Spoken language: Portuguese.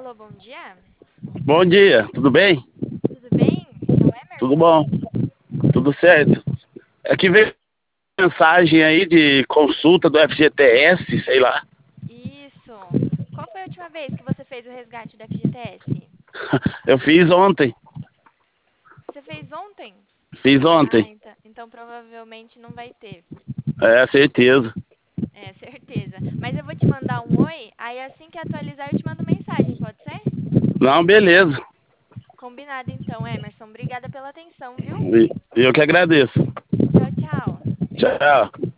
Alô, bom dia. Bom dia, tudo bem? Tudo bem? É o Tudo Emerson? bom? Tudo certo? É que veio mensagem aí de consulta do FGTS, sei lá. Isso. Qual foi a última vez que você fez o resgate da FGTS? Eu fiz ontem. Você fez ontem? Fiz Ah, ontem. então provavelmente não vai ter. É, certeza. É, certeza. Mas eu vou te mandar um oi, aí assim que atualizar eu te mando mensagem, pode ser? Não, beleza. Combinado então, Emerson. Obrigada pela atenção, viu? E eu que agradeço. Tchau, tchau. Tchau.